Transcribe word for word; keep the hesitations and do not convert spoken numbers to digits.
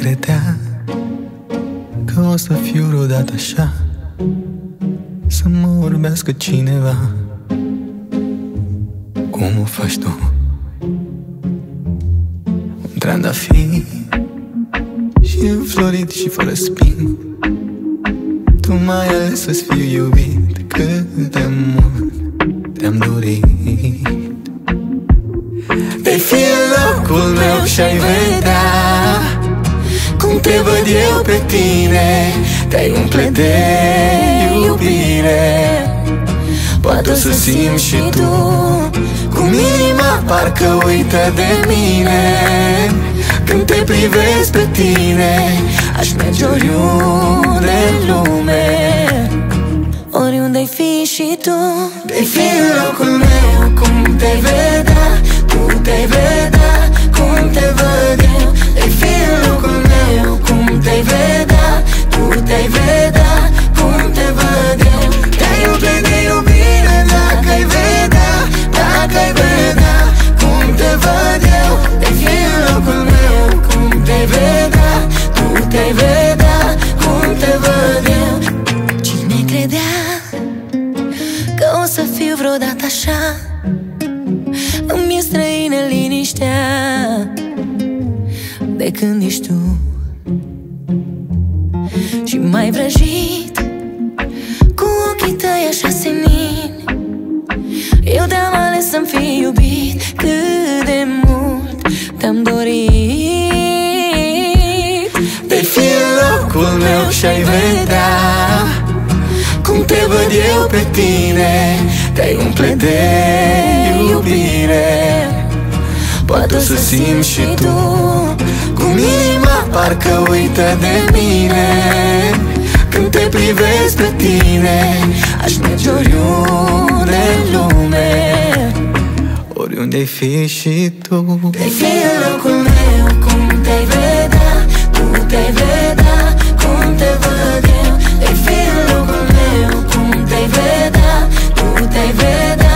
credea că o să fiu vreodată așa, să mă urmească cineva cum o faci tu. Un trandafir și înflorit și fără spin, tu m-ai ales să-ți fiu iubit. Cât de mult te-am dorit. Te-ai fi în locul meu și-ai vedea cum te văd eu pe tine. Te-ai umple de iubire. Poate o să simți și tu cum inima parcă uită de mine. Când te privesc pe tine, aș merge oriunde în lume. Oriunde-ai fi și tu. Te-ai fi în locul meu, cum te-ai vedea. Tu te-ai vedea, cum te văd eu. Te-ai fi în locul meu, cum te-ai vedea. Tu te-ai vedea, cum te văd eu. Te-ai umple de iubire dacă-ai vedea. Dacă-ai vedea, cum te văd eu. Te-ai fi în locul meu, cum te-ai vedea. Tu te-ai vedea, cum te văd eu. Cine credea că o să fiu vreodată așa? Îmi e străină liniștea de când ești tu. Și m-ai vrăjit cu ochii tăi așa senini. Eu te-am ales să-mi fii iubit. Cât de mult te-am dorit. Te-ai fi în locul meu și-ai vedea cum te văd eu pe tine. Te-ai umple de iubire. Poate o să simți și tu cum inima parcă uită de mine. Când te privesc pe tine, aș merge oriunde în lume. Oriunde-ai fi și tu. Te-ai fi în locul meu, cum te-ai vedea. Tu te-ai vedea, cum te văd eu. Te-ai fi în locul meu, cum te-ai vedea. Tu te-ai vedea.